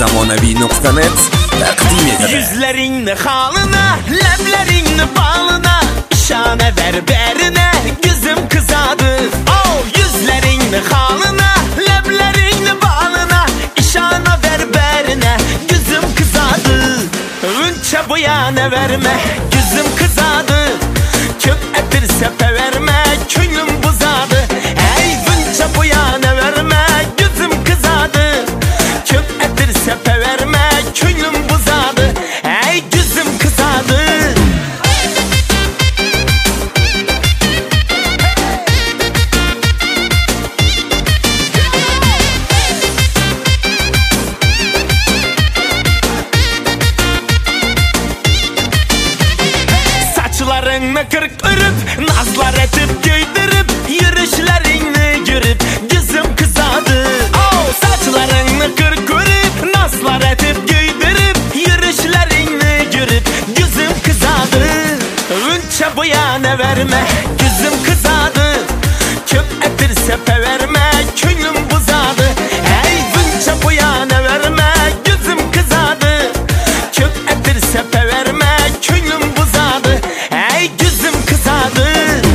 zamonaviy.net taqdim etadi. Yüzleringni halına, lablaringni balına, ishonaver berine, gözüm kızadı. Oh, yüzleringni halına, lablaringni balına, ishonaver berine, gözüm kızadı. Uncha bu yana verme, gözüm kızadı. Köp etirse verme, ko'nglim buzadı. Hey, uncha bu yana verme, gözüm kızadı. Köp etirse verme, ko'nglim buzadı. Hey, gözüm kızadı. Saçlarını kırk örüp, nazlar etip giydirip, yürüyüşlerini görüp, gözüm kızadı. Oh, saçlarını kırk örüp, nazlar etip giydirip, yürüyüşlerini görüp, gözüm kızadı. Uncha bu yana verme, gözüm kızadı. Köp etirse verme, ko'nglim buzadı. Hey, uncha bu yana verme, gözüm kızadı. Köp etirse verme, ko'nglim buzadı. Hey, gözüm kızadı.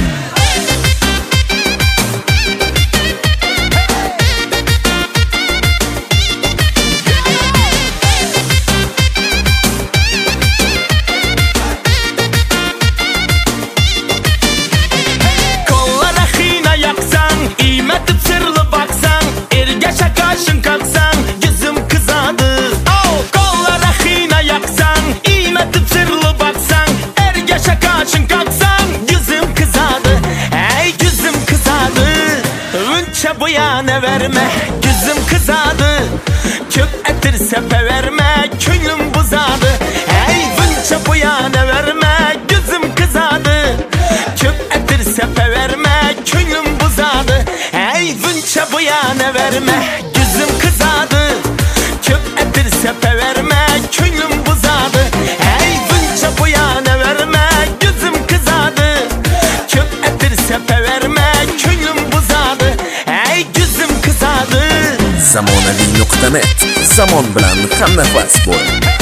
Kollara hina yaksan, imetip sırlı baksan, ergeçe karşın kalksan, gözüm kızadı. Oh, kollara hina yaksan, imetip sırlı baksan, ergeçe karşın kalksan, gözüm kızadı. Hey, gözüm kızadı. Uncha bu yana verme, gözüm kızadı. Köp etirse verme, ko'nglim buzadı. Hey, uncha bu yana verme, gözüm kızadı. Köp etirse verme, ko'nglim buzadı. Hey, uncha bu yana verme, gözüm kızadı. Köp etirse verme, ko'nglim buzadı. Hey, uncha bu yana verme, gözüm kızadı. Köp etirse verme, ko'nglim buzadı. Hey, gözüm kızadı. zamonaviy.net, zamon bilan hamnafas bo'l.